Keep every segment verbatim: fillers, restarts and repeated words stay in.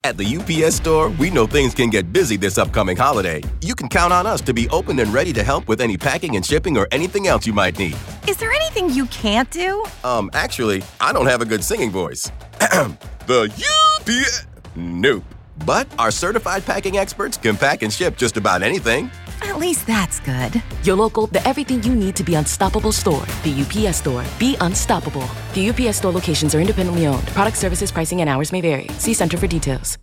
At the U P S Store, we know things can get busy this upcoming holiday. You can count on us to be open and ready to help with any packing and shipping or anything else you might need. Is there anything you can't do? Um, actually, I don't have a good singing voice. The U P S... Nope. But our certified packing experts can pack and ship just about anything. At least that's good. Your local, the everything you need to be unstoppable store. The U P S Store. Be unstoppable. The U P S Store locations are independently owned. Product services, pricing, and hours may vary. See Center for details.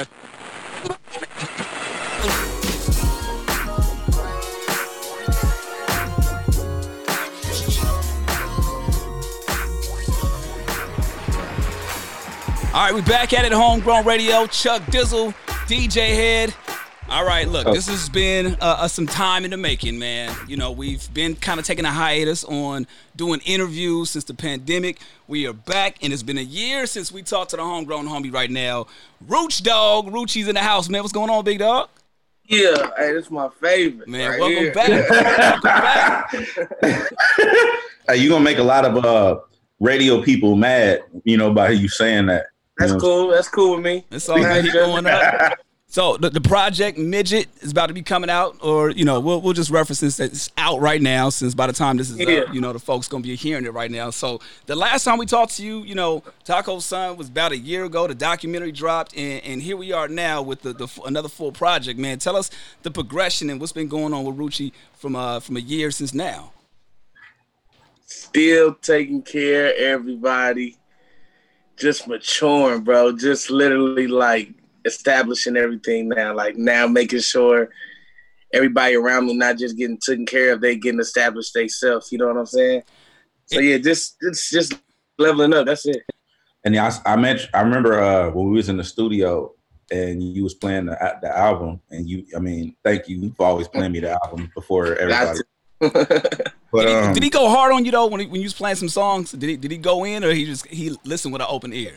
All right, we back at it, Homegrown Radio. Chuck Dizzle, D J Head. All right, look, this has been uh, uh, some time in the making, man. You know, we've been kind of taking a hiatus on doing interviews since the pandemic. We are back, and it's been a year since we talked to the homegrown homie right now. Rooch Dog. Roochie's in the house, man. What's going on, big dog? Yeah, hey, this is my favorite. Man, right welcome here. back. welcome back. Hey, you're going to make a lot of uh, radio people mad, you know, by you saying that. That's you know? cool. That's cool with me. It's all good. Keep going up. So the, the project Midget is about to be coming out, or you know, we'll we'll just reference this that it's out right now. Since by the time this is Yeah. up, you know, the folks gonna be hearing it right now. So the last time we talked to you, you know, Taco Sun was about a year ago. The documentary dropped, and, and here we are now with the, the another full project. Man, tell us the progression and what's been going on with Rucci from uh from a year since now. Still taking care of everybody. Just maturing, bro. Just literally like establishing everything now. Like now making sure everybody around me not just getting taken care of, they getting established themselves. You know what I'm saying? So yeah, just it's just leveling up. That's it. And yeah, I, I mentioned, I remember uh, when we was in the studio and you was playing the, the album, and you, I mean, thank you for always playing me the album before everybody. But did, he, um, did he go hard on you though when he, when you was playing some songs? Did he did he go in, or he just he listened with an open ear?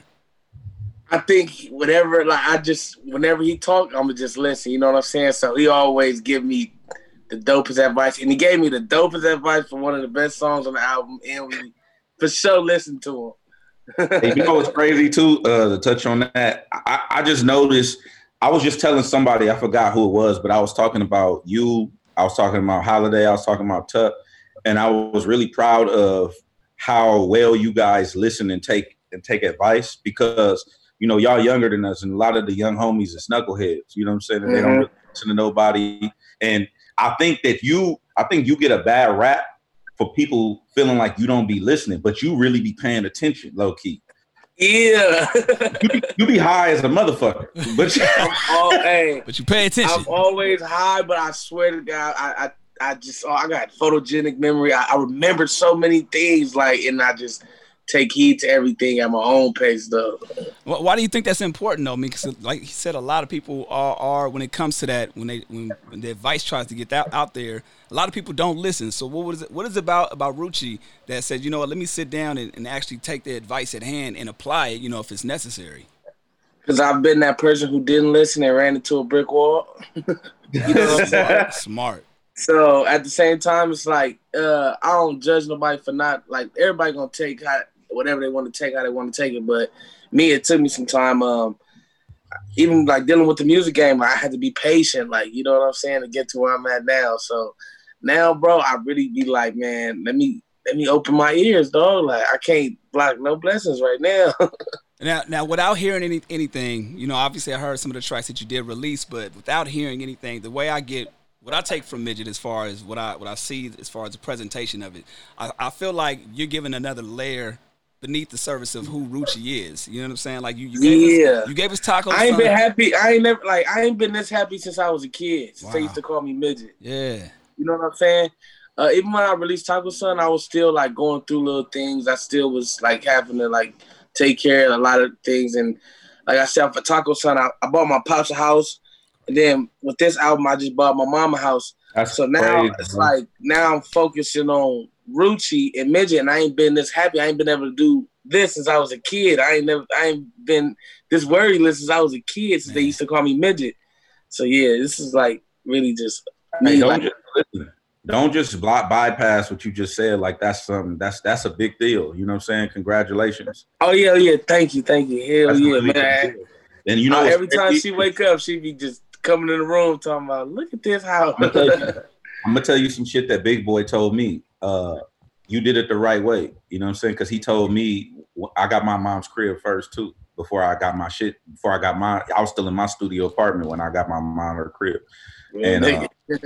I think whatever, like I just whenever he talked, I'ma just listen. You know what I'm saying? So he always give me the dopest advice, and he gave me the dopest advice for one of the best songs on the album, and we for sure listen to him. Hey, you know what's crazy too? Uh, to touch on that, I, I just noticed. I was just telling somebody, I forgot who it was, but I was talking about you. I was talking about Holiday. I was talking about Tuck, and I was really proud of how well you guys listen and take and take advice, because you know y'all younger than us, and a lot of the young homies are snuggleheads. You know what I'm saying? And they don't really listen to nobody. And I think that you, I think you get a bad rap for people feeling like you don't be listening, but you really be paying attention, low key. Yeah. you, be, you be high as a motherfucker, but you, I'm all, hey, But you pay attention. I'm always high, but I swear to God, I I, I just oh, I got photogenic memory. I, I remember so many things, like, and I just take heed to everything at my own pace, though. Why why do you think that's important, though? I mean, because like he said, a lot of people are, are when it comes to that, when they when, when the advice tries to get that out there, a lot of people don't listen. So what was it? What is it about about Rucci that said, you know what, let me sit down and, and actually take the advice at hand and apply it, you know, if it's necessary? Because I've been that person who didn't listen and ran into a brick wall. You know what I'm saying? Smart. So at the same time, it's like uh, I don't judge nobody for not, like, everybody gonna take how, whatever they want to take, how they want to take it. But me, it took me some time. Um, even like dealing with the music game, I had to be patient, like, you know what I'm saying, to get to where I'm at now. So now, bro, I really be like, man, let me let me open my ears, dog. Like, I can't block no blessings right now. Now, now, without hearing any, anything, you know, obviously I heard some of the tracks that you did release, but without hearing anything, the way I get, what I take from Midget as far as what I what I see as far as the presentation of it, I, I feel like you're giving another layer beneath the surface of who Rucci is. You know what I'm saying? Like you, you gave yeah. us, you gave us Taco. I ain't Sun. been happy. I ain't never like I ain't been this happy since I was a kid. Since Wow. they used to call me Midget. Yeah. You know what I'm saying? Uh, even when I released Taco Sun, I was still like going through little things. I still was like having to like take care of a lot of things. And like I said, for Taco Sun, I, I bought my pops a house. And then with this album, I just bought my mama a house. That's so now crazy, it's man. like now I'm focusing on Rucci and Midget, and I ain't been this happy. I ain't been able to do this since I was a kid. I ain't never, I ain't been this worryless since I was a kid. Since Man. they used to call me Midget. So yeah, this is like really just me. Hey, don't like, just listen. Don't just block bypass what you just said. Like that's something that's that's a big deal. You know what I'm saying? Congratulations. oh yeah, yeah. Thank you, thank you. Hell That's yeah, really man. big deal. And you know, uh, every time she wake up, she be just coming in the room talking about, look at this house. I'm gonna tell you, I'm gonna tell you some shit that Big Boy told me. Uh, you did it the right way. You know what I'm saying? Because he told me I got my mom's crib first too. Before I got my shit, before I got my, I was still in my studio apartment when I got my mom her crib, and uh,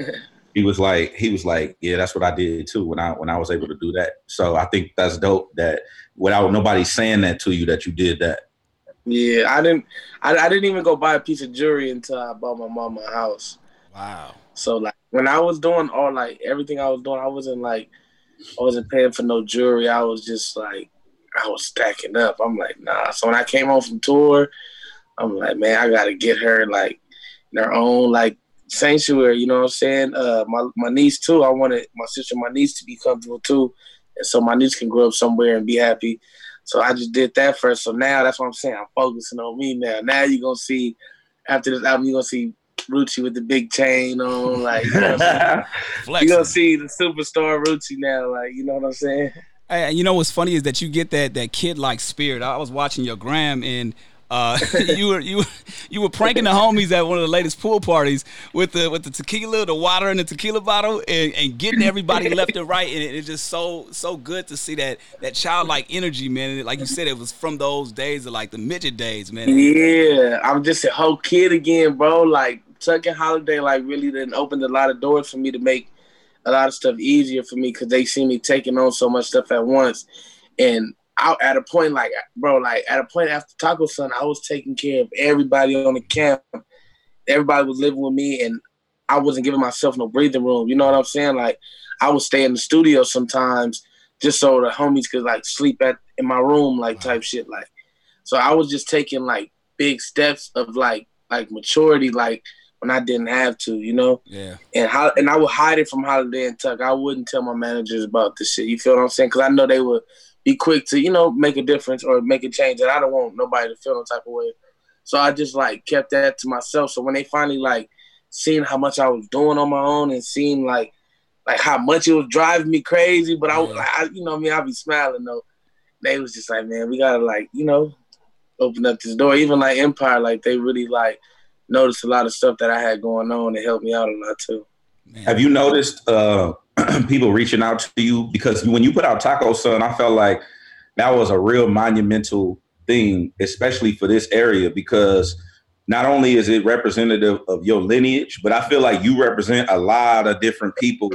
he was like, he was like, yeah, that's what I did too when I when I was able to do that. So I think that's dope that without nobody saying that to you that you did that. Yeah, I didn't, I, I didn't even go buy a piece of jewelry until I bought my mom a house. Wow. So like when I was doing all like everything I was doing, I wasn't like, I wasn't paying for no jewelry. I was just like, I was stacking up. I'm like, nah. So when I came home from tour, I'm like, man, I gotta get her like their own like sanctuary. You know what I'm saying? Uh, my my niece too. I wanted my sister, and my niece to be comfortable too, and so my niece can grow up somewhere and be happy. So I just did that first. So now that's what I'm saying. I'm focusing on me now. Now you're gonna see after this album, you're gonna see Rucci with the big chain on, like you know what I'm saying? You're gonna see the superstar Rucci now, like you know what I'm saying? Hey, you know what's funny is that you get that that kid like spirit. I was watching your gram and uh, you were you you were pranking the homies at one of the latest pool parties with the with the tequila, the water in the tequila bottle, and, and getting everybody left and right. And it, it's just so so good to see that that childlike energy, man. And like you said, it was from those days of like the midget days, man. Yeah, I'm just a whole kid again, bro. Like Tuck and Holiday, like really done opened a lot of doors for me to make a lot of stuff easier for me because they see me taking on so much stuff at once. And I, at a point, like, bro, like, at a point after Taco Sun, I was taking care of everybody on the camp. Everybody was living with me, and I wasn't giving myself no breathing room. You know what I'm saying? Like, I would stay in the studio sometimes just so the homies could, like, sleep at in my room, like, type shit. Like, so I was just taking, like, big steps of, like, like maturity, like, when I didn't have to, you know? Yeah. And how, and I would hide it from Holiday and Tuck. I wouldn't tell my managers about this shit. You feel what I'm saying? Because I know they would be quick to, you know, make a difference or make a change. And I don't want nobody to feel no type of way. So I just, like, kept that to myself. So when they finally, like, seen how much I was doing on my own and seeing, like, like how much it was driving me crazy, but I, yeah. like, I you know what I mean? I'd be smiling, though. They was just like, man, we got to, like, you know, open up this door. Even, like, Empire, like, they really, like, noticed a lot of stuff that I had going on and helped me out a lot, too. Man. Have you noticed uh, people reaching out to you? Because when you put out Taco Sun, I felt like that was a real monumental thing, especially for this area, because not only is it representative of your lineage, but I feel like you represent a lot of different people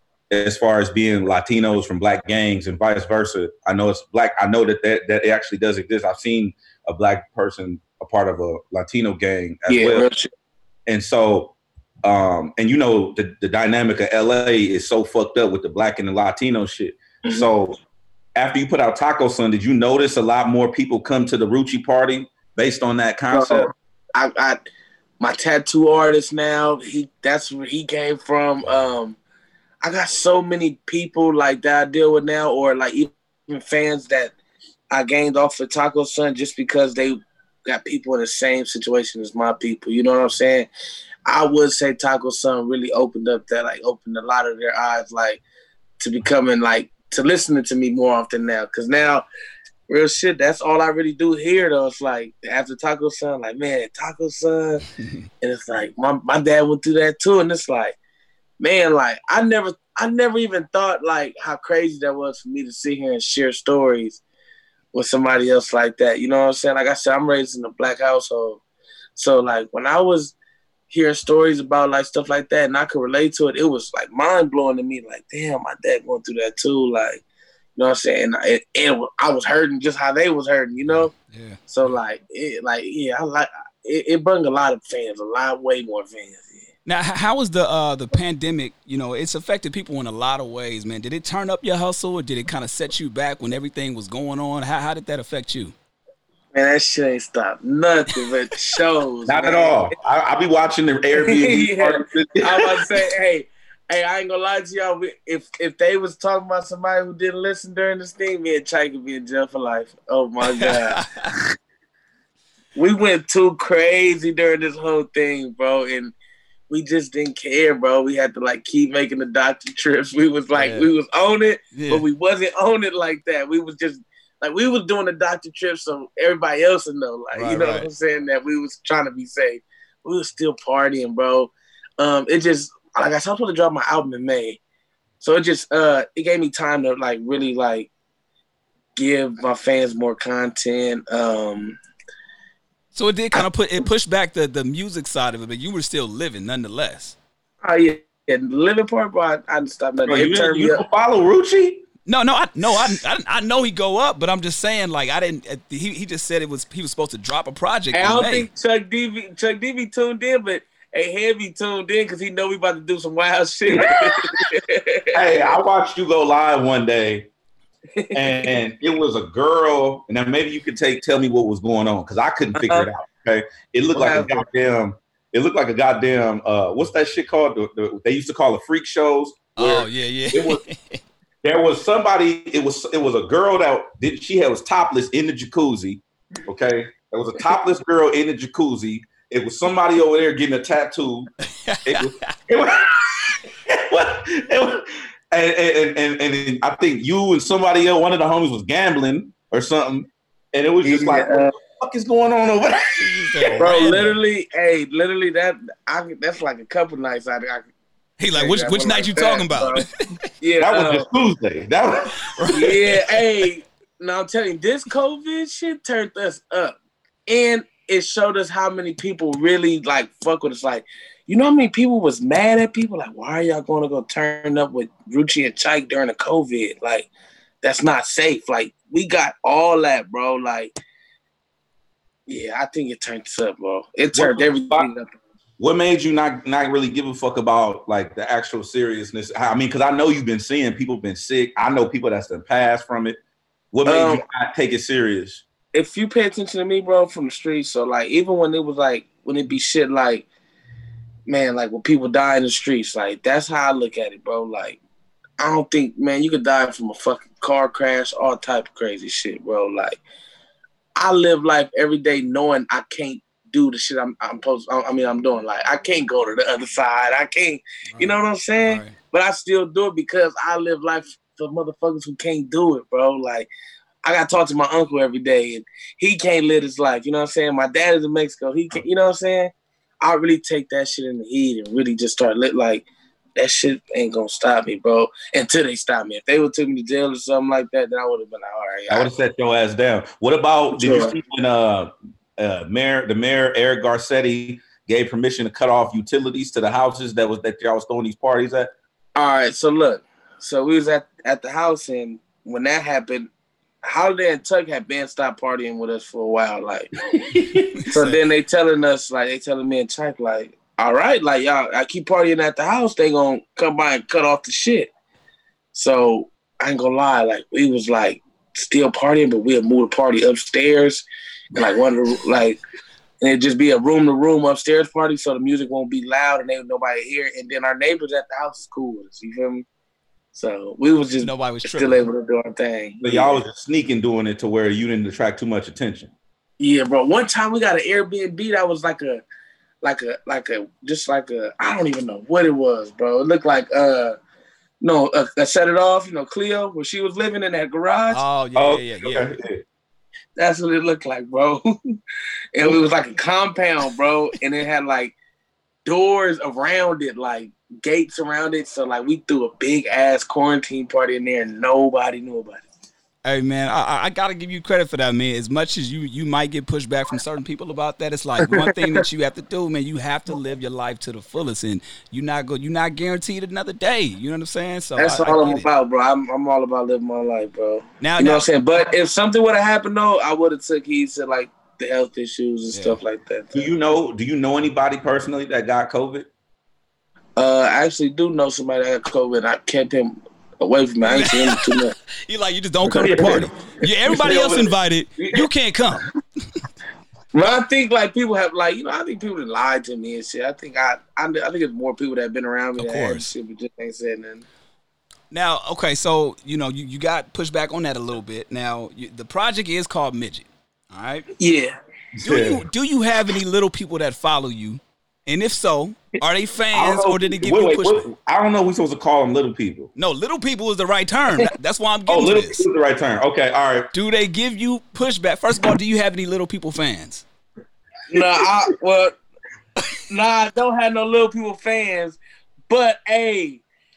as far as being Latinos from black gangs and vice versa. I know it's black. I know that that, that it actually does exist. I've seen a black person a part of a Latino gang as yeah, well. And so, um, and you know, the, the dynamic of L A is so fucked up with the black and the Latino shit. Mm-hmm. So after you put out Taco Sun, did you notice a lot more people come to the Rucci party based on that concept? Uh, I, I, my tattoo artist now, he that's where he came from. Um, I got so many people like that I deal with now, or like even fans that I gained off of Taco Sun just because they got people in the same situation as my people. You know what I'm saying? I would say Taco Sun really opened up that, like, opened a lot of their eyes, like, to becoming, like, to listening to me more often now. Because now, real shit, that's all I really do here, though. It's like, after Taco Sun, like, man, Taco Sun. And it's like, my, my dad went through that, too. And it's like, man, like, I never, I never even thought, like, how crazy that was for me to sit here and share stories with somebody else like that. You know what I'm saying? Like I said, I'm raised in a black household. So, like, when I was hearing stories about, like, stuff like that and I could relate to it, it was, like, mind-blowing to me. Like, damn, my dad going through that too. Like, you know what I'm saying? It, it, I was hurting just how they was hurting, you know? Yeah. So, like, it, like yeah, I like it, it brought a lot of fans, a lot, way more fans. Yeah. Now, how was the uh, the pandemic? You know, it's affected people in a lot of ways, man. Did it turn up your hustle, or did it kind of set you back when everything was going on? How how did that affect you? Man, that shit ain't stopped nothing but shows. Not man. at all. I, I'll be watching the Airbnb. yeah. I was about to say, hey, hey, I ain't gonna lie to y'all. If if they was talking about somebody who didn't listen during this thing, me and Chai could be in jail for life. Oh my god. We went too crazy during this whole thing, bro, and we just didn't care, bro. We had to, like, keep making the doctor trips. We was like, yeah. we was on it, yeah. but we wasn't on it like that. We was just like we was doing the doctor trip so everybody else would know. Like, right, you know right. what I'm saying? That we was trying to be safe. We was still partying, bro. Um, it just like I said, I was supposed to drop my album in May. So it just uh it gave me time to like really like give my fans more content. Um So it did kind of put it pushed back the, the music side of it, but you were still living nonetheless. Oh yeah, yeah, the living part, bro. I, I didn't stop nothing. Bro, It you turned you me don't up. follow Rucci? No, no, I no, I, I I know he go up, but I'm just saying like I didn't. He he just said it was he was supposed to drop a project. And in I don't May. think Chuck D B Chuck D B tuned in, but hey, Heavy tuned in because he know we about to do some wild shit. Hey, I watched you go live one day, and it was a girl. And now maybe you could take tell me what was going on because I couldn't figure Uh-huh. it out. Okay, it looked What like happened? a goddamn. It looked like a goddamn. Uh, what's that shit called? The, the, they used to call it freak shows. Oh yeah, yeah. It was. There was somebody. It was. It was a girl that did. She had was topless in the jacuzzi. Okay, there was a topless girl in the jacuzzi. It was somebody over there getting a tattoo. It was. It was. It was, it was and, and, and, and, and I think you and somebody else, one of the homies, was gambling or something, and it was just like, what the fuck is going on over there? Bro, literally, hey, literally that I that's like a couple nights I, I He like which which night you talking about? Yeah, That was uh, just Tuesday. That was yeah, hey, now I'm telling you, this COVID shit turned us up. And it showed us how many people really like fuck with us. Like, you know how many people was mad at people? Like, why are y'all going to go turn up with Rucci and Chike during the COVID? Like, that's not safe. Like, we got all that, bro. Like, yeah, I think it turned us up, bro. It turned What- everything up. What made you not not really give a fuck about like the actual seriousness? I mean, because I know you've been seeing people been sick. I know people that's been passed from it. What made Um, you not take it serious? If you pay attention to me, bro, from the street, so like even when it was like when it be shit like, man, like when people die in the streets, like that's how I look at it, bro. Like I don't think, man, you could die from a fucking car crash, all type of crazy shit, bro. Like I live life every day knowing I can't do the shit I'm I'm supposed. I mean, I'm doing. Like I can't go to the other side. I can't. You know what I'm saying? Right. But I still do it because I live life for motherfuckers who can't do it, bro. Like. I got to talk to my uncle every day, and he can't live his life. You know what I'm saying? My dad is in Mexico. He can't, you know what I'm saying? I really take that shit in the heat and really just start lit like that shit ain't gonna stop me, bro. Until they stop me. If they would took me to jail or something like that, then I would have been like, all right. I would have set your ass down. What about did you Sure. see when uh, uh, Mayor the mayor Eric Garcetti gave permission to cut off utilities to the houses that was that y'all was throwing these parties at? All right, so look, so we was at at the house, and when that happened, Holiday and Tuck had been stopped partying with us for a while, like. So then they telling us, like, they telling me and Chike, like, all right, like, y'all, I keep partying at the house, they gonna come by and cut off the shit. So I ain't gonna lie, like, we was like still partying, but we'll move the party upstairs, and like one of the, like, and it'd just be a room to room upstairs party, so the music won't be loud and ain't nobody here. And then our neighbors at the house is cool with us. You feel me? So we was just Nobody was still tripping. able to do our thing. So y'all was just sneaking doing it to where you didn't attract too much attention. Yeah, bro. One time we got an Airbnb that was like a, like a, like a, just like a, I don't even know what it was, bro. It looked like, uh, no, uh, uh, Set It Off, you know, Cleo, where she was living in that garage. Oh yeah, Oh, yeah, yeah, yeah. okay. That's what it looked like, bro. And it was like a compound, bro. And it had like doors around it, like gates around it. So like we threw a big ass quarantine party in there and nobody knew about it. Hey man, I, I- I gotta give you credit for that, man. As much as you you might get pushed back from certain people about that, it's like one thing that you have to do, man. You have to live your life to the fullest, and you're not go, you're not guaranteed another day. You know what I'm saying? So That's I, I all I'm get it. about, bro. I'm, I'm all about living my life, bro. Now, You know now what I'm saying? But if something would have happened, though, I would have took heed to, like, the health issues and Yeah. stuff like that. Do you know? Do you know anybody personally that got COVID? Uh, I actually do know somebody that had COVID. I kept him away from me. I ain't seen him too much. you like you just don't come to the party. Yeah, everybody else invited. You can't come. But I think, like, people have, like, you know, I think people have lied to me and shit. I think I, I, I think it's more people that have been around me Of that had course. shit, but just ain't said nothing. Now, okay, so you know you, you got pushed back on that a little bit. Now you, the project is called Midget. All right. Yeah. Do you do you have any little people that follow you And if so, are they fans or did they give wait, you wait, pushback? wait, I don't know. We supposed to call them little people. No, little people is the right term. That- That's why I'm Oh, getting little to this. people is the right term. Okay, all right. Do they give you pushback? First of all, do you have any little people fans? Nah, I, well, nah, I don't have no little people fans. But hey,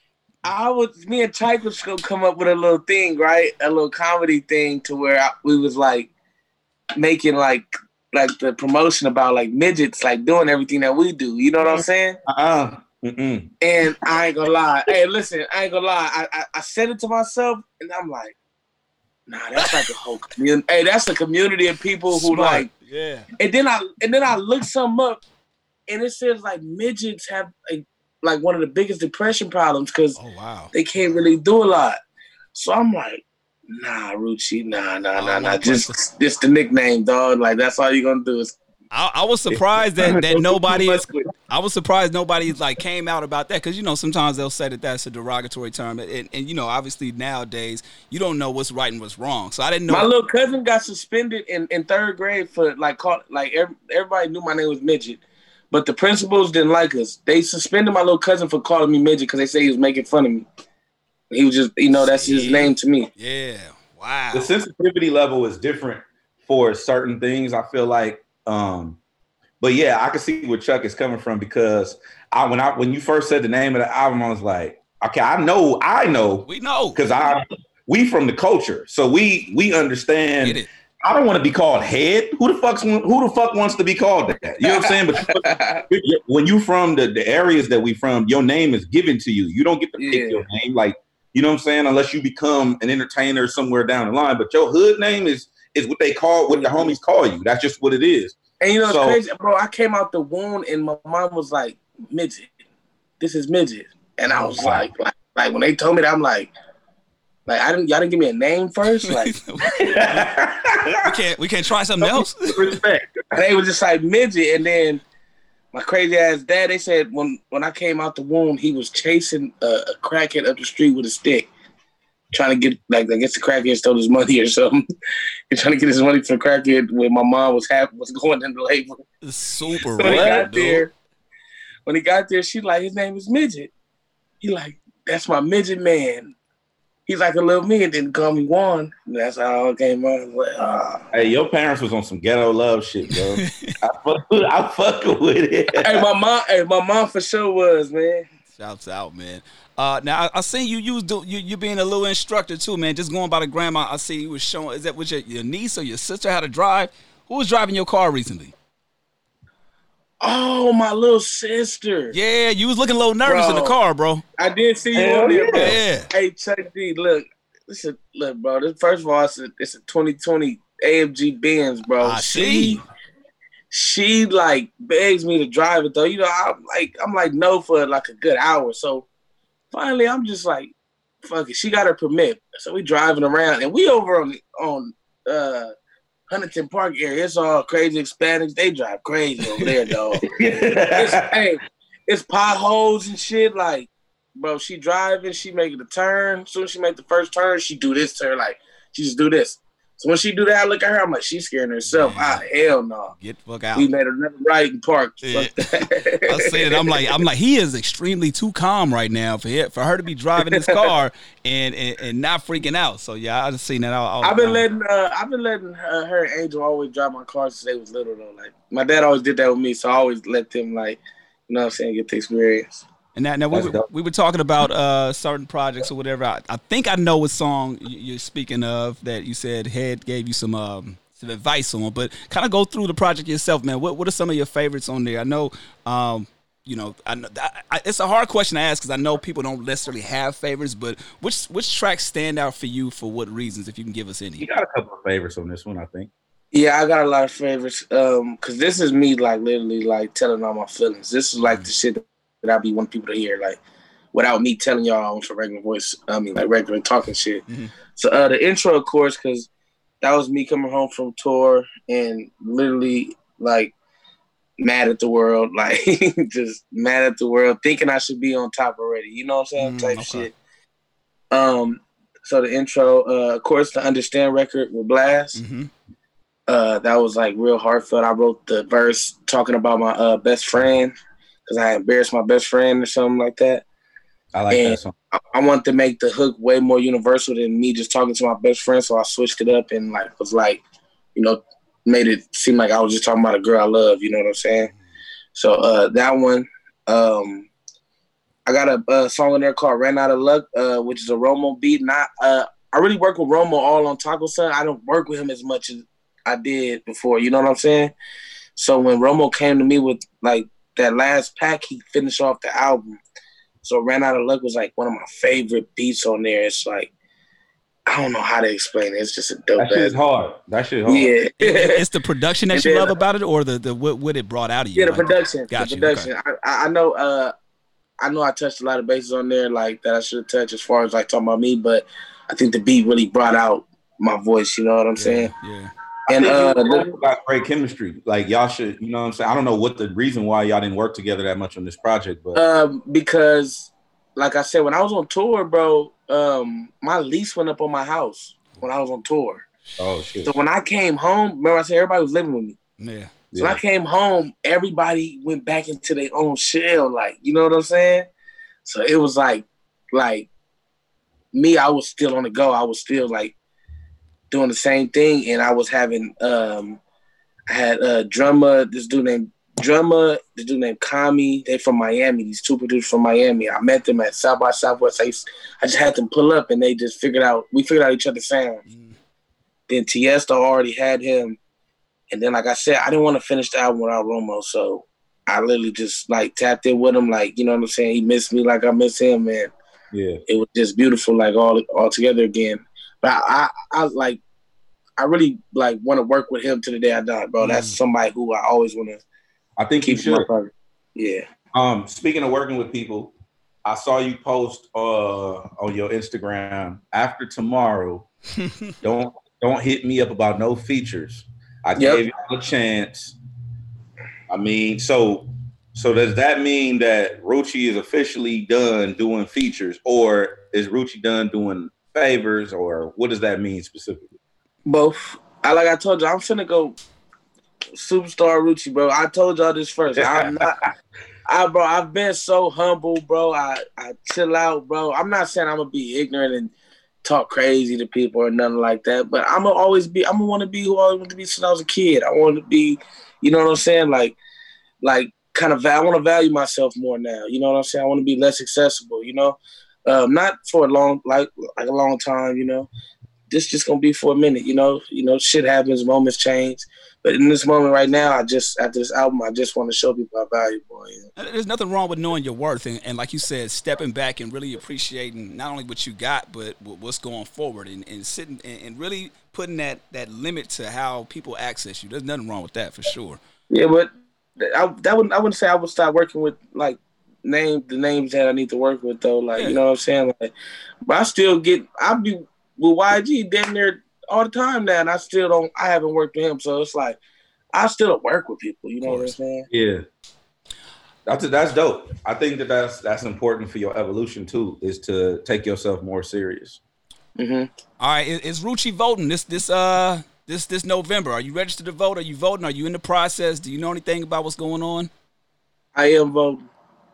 I was me and Tyke was gonna come up with a little thing, right? A little comedy thing to where I, we was like making like like the promotion about like midgets, like doing everything that we do. You know what I'm saying? Uh-uh. Mm-mm. And I ain't gonna lie. Hey, listen, I ain't gonna lie. I, I I said it to myself, and I'm like, nah, that's like a whole community. Hey, that's a community of people who Smart. like. Yeah. And then I and then I looked some up, and it says like midgets have like like one of the biggest depression problems because Oh wow. they can't really do a lot. So I'm like, nah, Ruchi, nah, nah, Oh, nah, nah. my Just just the nickname, dog. Like that's all you're gonna do is. I, I was surprised that, that nobody is. I was surprised nobody like came out about that because you know sometimes they'll say that that's a derogatory term, and, and, and you know obviously nowadays you don't know what's right and what's wrong. So I didn't know. My little cousin got suspended in, in third grade for like call, like every, everybody knew my name was midget, but the principals didn't like us. They suspended my little cousin for calling me midget because they say he was making fun of me. He was just, you know, that's his name to me. Yeah. Wow. The sensitivity level is different for certain things. I feel like, um, but yeah, I can see where Chuck is coming from because I when I when you first said the name of the album, I was like, okay, I know, I know, We know. because I we from the culture, so we we understand. Get it. I don't want to be called head. Who the fuck's who the fuck wants to be called that? You know what I'm saying? But you- when you from the, the areas that we from, your name is given to you. You don't get to pick Yeah. your name, like you know what I'm saying, unless you become an entertainer somewhere down the line. But your hood name is is what they call what the homies call you. That's just what it is. And you know, it's So- crazy, bro. I came out the womb and my mom was like, midget. This is midget. And I was like, like, like when they told me that, I'm like, like I didn't y'all didn't give me a name first? Like we can't. We can't try something else. Respect. they was just like midget. And then my crazy ass dad, they said when, when I came out the womb, he was chasing a, a crackhead up the street with a stick. Trying to get, like, I guess the crackhead stole his money or something. He's trying to get his money from the crackhead when my mom was happy, was going into labor. It's super When he rare, got dude. there, when he got there, she like, his name is Midget. He like, that's my midget man. He's like a little me, and then call me Juan. And that's how it came on. I was like, ah. Hey, your parents was on some ghetto love shit, bro. I fuck, I fuck with it. Hey, my mom, hey, my mom for sure was, man. Shouts out, man. Uh, now I, I seen you use do, you you being a little instructor too, man. Just going by the grandma. I see you was showing. Is that with your, your niece or your sister how to drive? Who was driving your car recently? Oh, my little sister. Yeah, you was looking a little nervous in the Bro. car, bro. I did see you Hell on there, bro. Yeah. Hey, Chuck D, look, listen, look, bro. This first of all, it's a, it's a twenty twenty A M G Benz, bro. I she, see. she like begs me to drive it though. You know, I'm like, I'm like no for like a good hour. So finally, I'm just like, fuck it. She got her permit, so we driving around, and we over on on uh, Huntington Park area. It's all crazy Hispanics. They drive crazy over there, dog. It's, hey, it's potholes and shit. Like, bro, she driving, she making a turn. As soon as she make the first turn, she do this turn. Like, she just do this. So when she do that, I look at her, I'm like, she's scaring herself. Ah, hell no. Get the fuck out. We made her never right and park. Yeah. Fuck that. I said it. I'm like, I'm like, he is extremely too calm right now for her, for her to be driving this car and, and, and not freaking out. So yeah, I just seen that. All, all I've been all- letting uh, I've been letting her, her and Angel always drive my car since they was little though. Like my dad always did that with me, so I always let them like, you know what I'm saying, get the experience. And now, now we, That's were, dope. we were talking about uh, certain projects or whatever. I, I think I know what song you- you're speaking of that you said Head gave you some um, some advice on, but kind of go through the project yourself, man. What what are some of your favorites on there? I know, um, you know, I, know I, I, it's a hard question to ask because I know people don't necessarily have favorites, but which which tracks stand out for you for what reasons? If you can give us You any. got a couple of favorites on this one, I think. Yeah, I got a lot of favorites. Um, cause this is me like literally like telling all my feelings. This is like the shit that I be wanting people to hear, like without me telling y'all on some regular voice. I mean, like regular talking shit. Mhm. So uh, the intro, of course, cause that was me coming home from tour and literally like mad at the world, like just mad at the world, thinking I should be on top already. You know what I'm saying? Mm, Type okay. shit. Um, so the intro, uh, of course, the Understand record with Blast. Mm-hmm. Uh, that was like real heartfelt. I wrote the verse talking about my uh, best friend because I embarrassed my best friend or something like that. I like and that song. I, I wanted to make the hook way more universal than me just talking to my best friend, so I switched it up and like was like, you know, made it seem like I was just talking about a girl I love. You know what I'm saying? So uh, that one, um, I got a, a song in there called "Ran Out of Luck," uh, which is a Romo beat. Not, uh, I really work with Romo all on Taco Sun. I don't work with him as much as I did before. You know what I'm saying? So when Romo came to me with like that last pack, he finished off the album. So "Ran Out of Luck" was like one of my favorite beats on there. It's like, I don't know how to explain it. It's just a dope. That shit's hard. That shit hard. Yeah. It's the production that And you then, love about it, or the, the what, what it brought out of you? Yeah, the like, production. Got the you, production. okay. I, I know. Uh, I know I touched a lot of bases on there, like that I should have touched as far as like talking about me, but I think the beat really brought out my voice. You know what I'm saying? Yeah. And uh, you got great chemistry. Like y'all should, you know what I'm saying? I don't know what the reason why y'all didn't work together that much on this project, but um, because, like I said, when I was on tour, bro, um, my lease went up on my house when I was on tour. Oh shit! So when I came home, remember I said everybody was living with me. Yeah. So when I came home, everybody went back into their own shell, like, you know what I'm saying? So it was like, like me, I was still on the go. I was still like doing the same thing, and I was having, um, I had a drummer, this dude named Drummer, this dude named Kami. They from Miami. These two producers from Miami. I met them at South by Southwest. I, used, I just had them pull up, and they just figured out. We figured out each other's sounds. Mm. Then Tiesto already had him, and then like I said, I didn't want to finish the album without Romo, so I literally just like tapped in with him, like, you know what I'm saying. He missed me like I miss him, and yeah, it was just beautiful, like all all together again. But I, I, I like, I really like want to work with him to the day I die, bro. Mm. That's somebody who I always want to. I think you should. Yeah. Um, speaking of working with people, I saw you post uh, on your Instagram, after tomorrow, don't don't hit me up about no features. I yep. gave you a chance. I mean, so so does that mean that Rucci is officially done doing features, or is Rucci done doing favors, or what does that mean specifically? Both. I like I told you, I'm finna go superstar Rucci, bro. I told y'all this first. I'm not, I bro. I've been so humble, bro. I, I chill out, bro. I'm not saying I'm gonna be ignorant and talk crazy to people or nothing like that, but I'm gonna always be. I'm gonna want to be who I want to be since I was a kid. I want to be, you know what I'm saying? Like, like kind of. I want to value myself more now. You know what I'm saying? I want to be less accessible. You know, um, not for a long, like like a long time. You know, this just gonna be for a minute. You know, you know, shit happens, moments change. But in this moment right now, I just, after this album, I just want to show people how valuable I am. There's nothing wrong with knowing your worth. And, and like you said, stepping back and really appreciating not only what you got, but what's going forward, and, and sitting and, and really putting that, that limit to how people access you. There's nothing wrong with that for sure. Yeah, but I, that wouldn't, I wouldn't say I would start working with, like, name the names that I need to work with, though. Like, yeah. You know what I'm saying? Like, but I still get, I'll be with Y G damn near all the time now, and I still don't, I haven't worked with him, so it's like, I still work with people, you know what I'm saying? Yeah. That's, that's dope. I think that that's, that's important for your evolution, too, is to take yourself more serious. Mm-hmm. All right, is Rucci voting this, this, uh, this, this November? Are you registered to vote? Are you voting? Are you in the process? Do you know anything about what's going on? I am voting.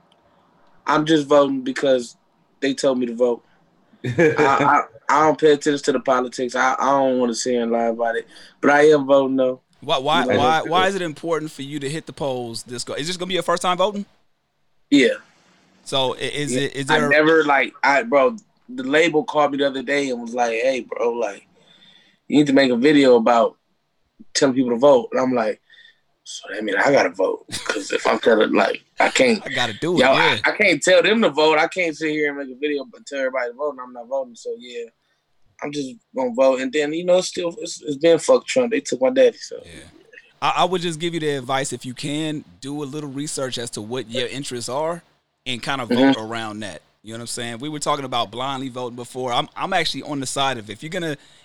I'm just voting because they told me to vote. I, I, I don't pay attention to the politics. I, I don't want to sit here and lie about it. But I am voting, though. Why why you know, why why is it important for you to hit the polls this go? Is this gonna be your first time voting? Yeah. So is yeah. it is there I never like I bro, the label called me the other day and was like, hey bro, like you need to make a video about telling people to vote. And I'm like, so that means I gotta vote. Because if I'm telling like I can't I gotta do it. Yo, yeah. I, I can't tell them to vote. I can't sit here and make a video but tell everybody to vote and I'm not voting. So yeah. I'm just gonna vote, and then you know, it's still it's, it's been fuck Trump. They took my daddy, so yeah. I, I would just give you the advice, if you can, do a little research as to what your interests are, and kind of vote mm-hmm. around that. You know what I'm saying? We were talking about blindly voting before. I'm I'm actually on the side of it. If you're gonna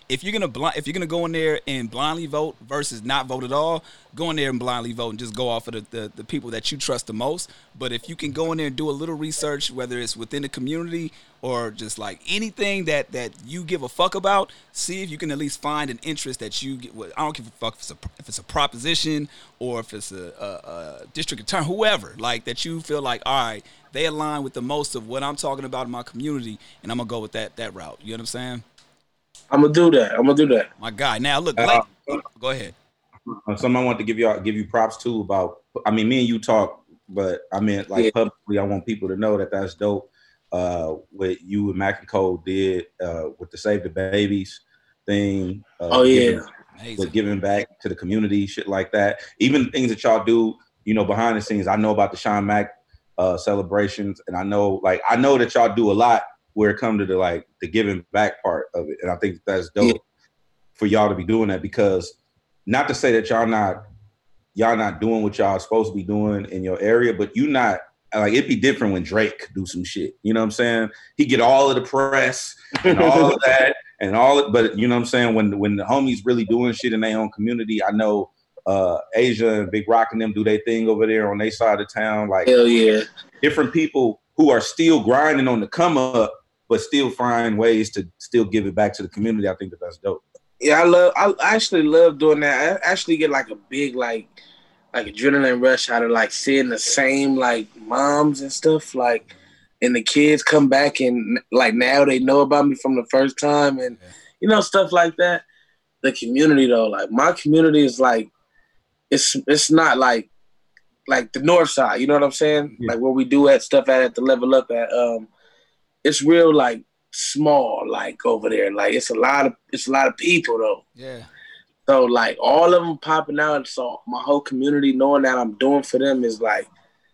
if you're gonna bl- if you're gonna go in there and blindly vote versus not vote at all, go in there and blindly vote and just go off of the, the, the people that you trust the most. But if you can go in there and do a little research, whether it's within the community or just like anything that, that you give a fuck about, see if you can at least find an interest that you get. I don't give a fuck if it's a, if it's a proposition or if it's a, a, a district attorney, whoever, like that you feel like, all right, they align with the most of what I'm talking about in my community, and I'm gonna go with that that route. You know what I'm saying? I'm gonna do that. I'm gonna do that. My guy. Now look, Uh, Blake, go ahead. Something I want to give you give you props too about. I mean, me and you talk, but I mean, like Yeah. publicly, I want people to know that that's dope. Uh, what you and Mac and Cole did uh, with the Save the Babies thing. Uh, Oh yeah. giving, Amazing. with giving back to the community, shit like that. Even things that y'all do, you know, behind the scenes. I know about the Sean Mac uh, celebrations, and I know, like, I know that y'all do a lot where it comes to the like the giving back part of it, and I think that's dope Yeah. for y'all to be doing that, because not to say that y'all not y'all not doing what y'all supposed to be doing in your area, but you not like it'd be different when Drake do some shit. You know what I'm saying? He get all of the press and all of that and all it, but you know what I'm saying? When when the homies really doing shit in their own community, I know uh Asia and Big Rock and them do their thing over there on their side of town. Like Hell yeah. different people who are still grinding on the come up, but still find ways to still give it back to the community. I think that that's dope. Yeah, I love. I actually love doing that. I actually get like a big like, like adrenaline rush out of like seeing the same like moms and stuff like, and the kids come back and like now they know about me from the first time and you know stuff like that. The community though, like my community is like, it's it's not like, like the North Side. You know what I'm saying? Yeah. Like where we do at stuff at at the level up at. Um, it's real like. Small like over there, like it's a lot of it's a lot of people though. Yeah. So like all of them popping out, so my whole community knowing that I'm doing for them is like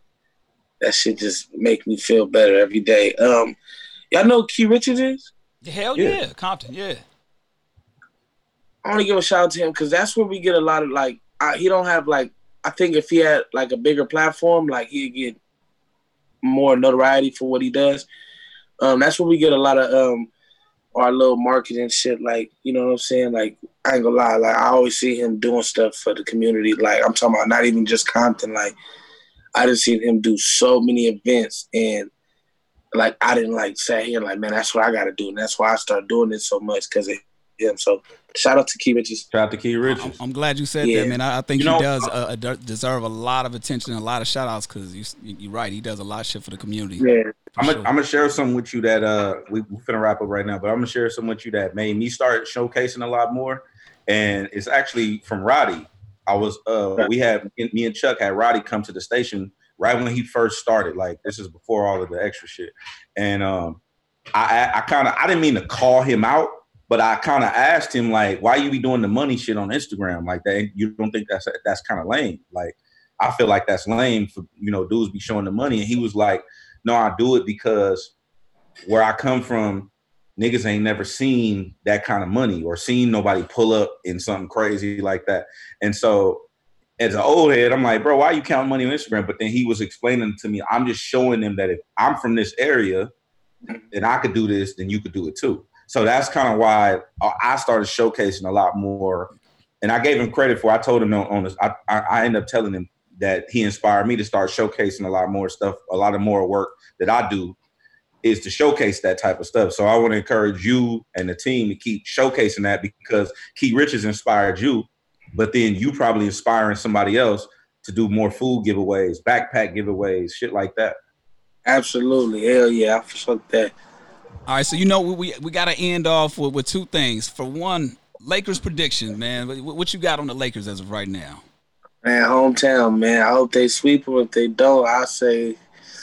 that shit just make me feel better every day. Um, y'all know who Key Richards is? Hell yeah. Yeah. Compton, yeah. I want to give a shout out to him because that's where we get a lot of like I, he don't have like I think if he had like a bigger platform, like he'd get more notoriety for what he does. Um, that's where we get a lot of um, our little marketing shit. Like, you know what I'm saying? Like, I ain't gonna lie. Like, I always see him doing stuff for the community. Like, I'm talking about not even just Compton. Like, I just seen him do so many events, and like, I didn't like sat here like, man, that's what I got to do, and that's why I started doing it so much because of him. So, shout out to Key Richards. Shout out to Key Richards. I'm, I'm glad you said Yeah. that, man. I, I think You he know, does uh, uh, deserve a lot of attention and a lot of shout outs because you, you're right. He does a lot of shit for the community. Yeah. I'm For gonna sure. I'm gonna share something with you that uh we we finna wrap up right now, but I'm gonna share something with you that made me start showcasing a lot more, and it's actually from Roddy. I was uh we had me and Chuck had Roddy come to the station right when he first started. Like this is before all of the extra shit, and um I I kind of I didn't mean to call him out, but I kind of asked him like, why you be doing the money shit on Instagram like that? You don't think that's that's kind of lame? Like I feel like that's lame for you know dudes be showing the money, and he was like, no, I do it because where I come from, niggas ain't never seen that kind of money or seen nobody pull up in something crazy like that. And so as an old head, I'm like, bro, why you counting money on Instagram? But then he was explaining to me, I'm just showing them that if I'm from this area and I could do this, then you could do it too. So that's kind of why I started showcasing a lot more. And I gave him credit for, I told him on, on this, I, I, I ended up telling him that he inspired me to start showcasing a lot more stuff, a lot of more work that I do is to showcase that type of stuff. So I want to encourage you and the team to keep showcasing that because Key Richards inspired you, but then you probably inspiring somebody else to do more food giveaways, backpack giveaways, shit like that. Absolutely. Hell yeah. I fuck that. All right, so you know we we, we got to end off with, with two things. For one, Lakers prediction, man. What, what you got on the Lakers as of right now? Man, hometown, man. I hope they sweep them. If they don't, I say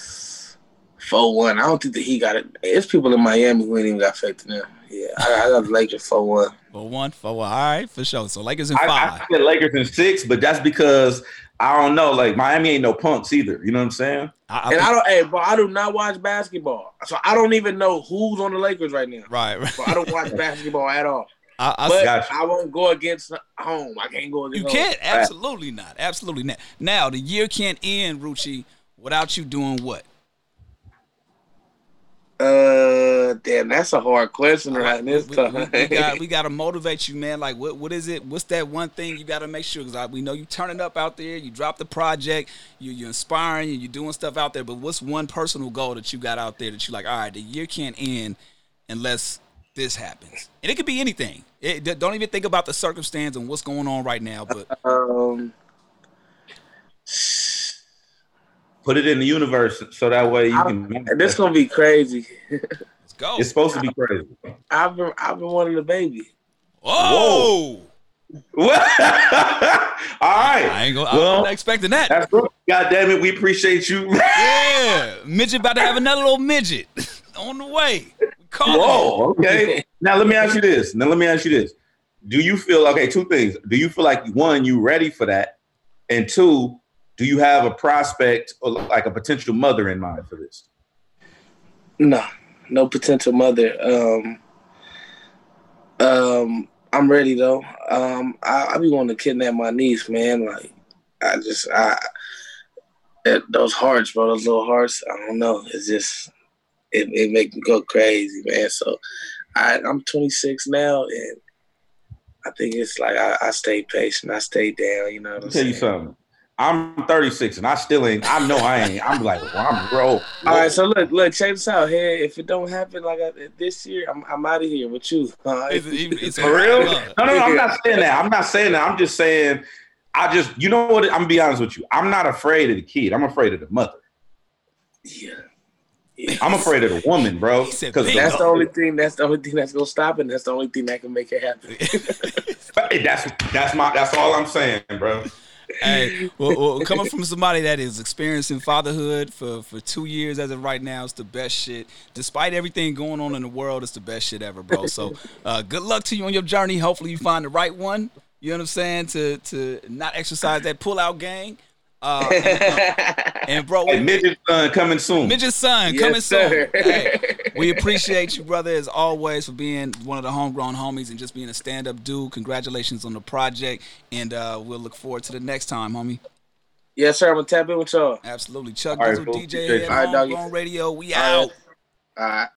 four one. I don't think that he got it. It's people in Miami who ain't even got faith in them. Yeah, I, I got the Lakers four one. For one, for one. All right, for sure. So Lakers in I, five. I said Lakers in six, but that's because I don't know. Like Miami ain't no punks either. You know what I'm saying? I, I And think- I don't, hey, bro, I do not watch basketball. So I don't even know who's on the Lakers right now. right, right. Bro, I don't watch basketball at all. I, I, But Gotcha. I won't go against home. I can't go against you home. can't. Absolutely not. Absolutely not. Now, the year can't end, Rucci, without you doing what? Uh, Uh, damn, that's a hard question right this we, time. We, we, got we got to motivate you, man. Like, what what is it? What's that one thing you got to make sure? Because we know you turning up out there. You drop the project. You you're inspiring. You're doing stuff out there. But what's one personal goal that you got out there that you like? All right, the year can't end unless this happens. And it could be anything. It, don't even think about the circumstance and what's going on right now. But um. Put it in the universe so that way you I, can. This gonna be crazy. Let's go. It's supposed to be crazy. I've been I've been wanting a baby. Whoa! What? All right. I ain't go. Well, I'm not expecting that. That's good. God damn it, we appreciate you. Yeah, midget about to have another little midget on the way. We call Whoa. Okay. Now let me ask you this. Now let me ask you this. Do you feel okay? Two things. Do you feel like one, you ready for that, and two, do you have a prospect or like a potential mother in mind for this? No, no potential mother. Um, um, I'm ready though. Um, I, I be wanting to kidnap my niece, man. Like, I just, I, it, those hearts, bro, those little hearts. I don't know. It's just, it, it make me go crazy, man. So, I, I'm twenty-six now, and I think it's like I, I stay patient. I stay down. You know what I'm Tell saying? you something. I'm thirty-six and I still ain't. I know I ain't. I'm like, well, I'm bro. All right, so look, look, check this out. Hey, if it don't happen like I, this year, I'm, I'm out of here with you. Uh, It's, it's For real? No, no, no, I'm not saying that. I'm not saying that. I'm just saying, I just, you know what? I'm gonna be honest with you. I'm not afraid of the kid. I'm afraid of the mother. Yeah. I'm afraid of the woman, bro. Because that's the only thing. That's the only thing that's gonna stop it. And that's the only thing that can make it happen. that's that's my that's all I'm saying, bro. Hey, well, well, coming from somebody that is experiencing fatherhood for, for two years as of right now, it's the best shit. Despite everything going on in the world, it's the best shit ever, bro. So uh, good luck to you on your journey. Hopefully you find the right one. You know what I'm saying? To to not exercise that pull-out gang. Uh, and, uh, and bro, hey, Midget Son coming soon. Midget Son Yes, coming sir. soon. Hey, we appreciate you, brother, as always, for being one of the homegrown homies and just being a stand-up dude. Congratulations on the project, and uh, we'll look forward to the next time, homie. Yes, sir. I'm gonna tap in with y'all. Absolutely. Chuck All right, Dizzle, cool. D J Appreciate Head, you. All right, doggy. Homegrown Radio. We All out. right. All right.